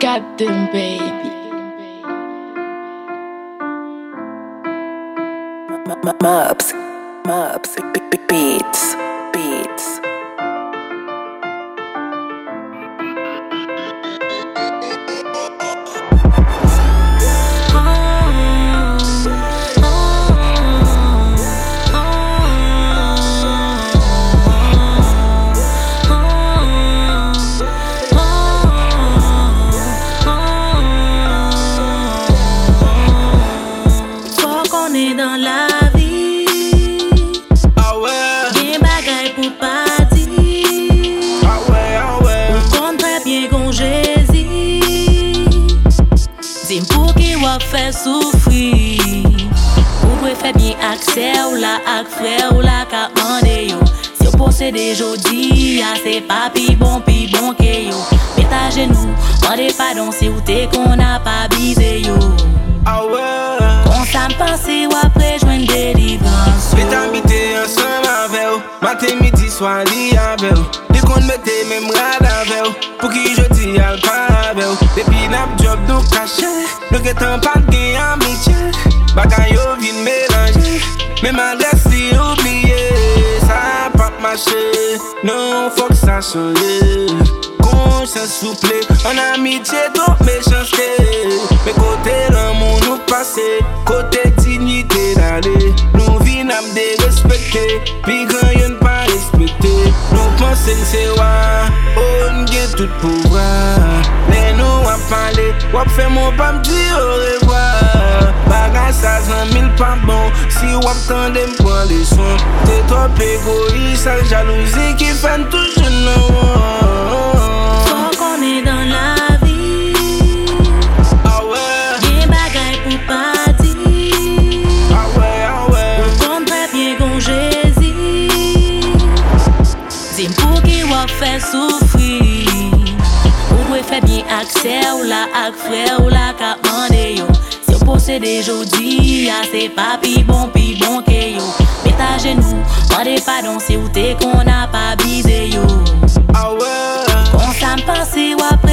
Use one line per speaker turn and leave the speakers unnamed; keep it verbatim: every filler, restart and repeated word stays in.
Goddamn baby.
Mubs, Mubs, beats, beats.
Dans la vie,
ah ouais,
bien bagaille pour partir.
Ah ouais, ah ouais,
on compte très bien qu'on Jésus. Dis pour qui va faire souffrir. Ou pouvez faire bien accès ou la ak frère ou la ka mande yo. Si on possède jodi, ah c'est pas pi bon pi bon que yo. Mets ta genou, mande pardon si ou t'es qu'on a pas bisé yo.
ah ouais.
On s'en pense ou après joindre délivrance.
Mais t'habiter ensemble avec vous. Matin, midi, soir, li avec vous. Dès qu'on mette même rad avec vous. Pour qui je dis al pas avec vous. Depuis nap job nous caché. Nous qu'étant pas de gain amitié. Bagaille yo vin mélanger. Même adresse si oublié. Ça a pas marché. Non, faut que ça change. Conscience souple. En amitié, trop méchanceté. Mais côté l'amour nous passé. Côté dignité d'aller. Nous vîmes à dérespecter. Puis quand y'en pas respecté. Nous pensons que c'est wa. On gagne tout pouvoir. Mais nous à parler. Wap fait mon pas me dire au revoir. Bagage ça cent mille pas bon. Si wap tendez m'prend les soins. T'es trop égoïste. Sale jalousie qui fait tout je n'en.
Faut qu'on est dans la vie.
Ah ouais,
Bien bagaille pour partir.
ah ouais, ah ouais.
On compte très bien qu'on Jésus. Dis pour qui va faire souffrir. Ou pouvez faire bien accès ou la ak frère ou la ka mande yo. Si on possède jodi, ah c'est pas pi bon pi bon que yo. Mets ta genou, mande pardon si ou t'es qu'on a pas bisé yo.
Ah ouais,
On s'en pense ou après